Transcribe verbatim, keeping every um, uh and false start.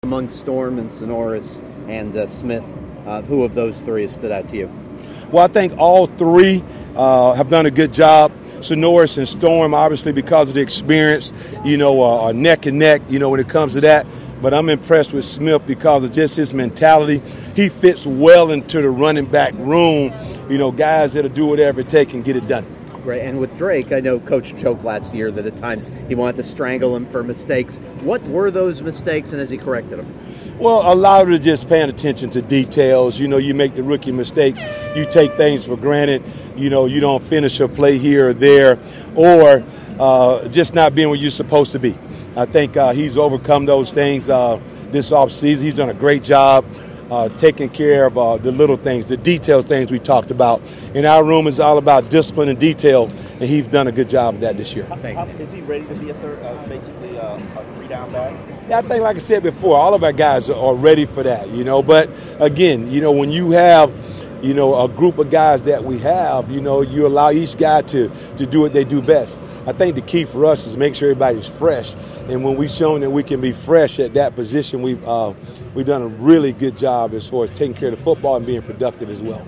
Among Storm and Sonoris and uh, Smith, uh, who of those three has stood out to you? Well, I think all three uh, have done a good job. Sonoris and Storm, obviously, because of the experience, you know, uh, are neck and neck, you know, when it comes to that. But I'm impressed with Smith because of just his mentality. He fits well into the running back room, you know, guys that'll do whatever it takes and get it done. Right, and with Drake, I know Coach joked last year that at times he wanted to strangle him for mistakes. What were those mistakes, and has he corrected them? Well, a lot of it just paying attention to details. You know, you make the rookie mistakes. You take things for granted. You know, you don't finish a play here or there, or uh, just not being where you're supposed to be. I think uh, he's overcome those things uh, this offseason. He's done a great job uh, taking care of uh, the little things, the detailed things we talked about. In our room is all about discipline and detail, and he's done a good job of that this year. How, how, is he ready to be a third, uh, basically uh, a three-down back? Yeah, I think, like I said before, all of our guys are ready for that, you know. But, again, you know, when you have, you know, a group of guys that we have, you know, you allow each guy to, to do what they do best. I think the key for us is make sure everybody's fresh. And when we've shown that we can be fresh at that position, we've, uh, we've done a really good job as far as taking care of the football and being productive as well.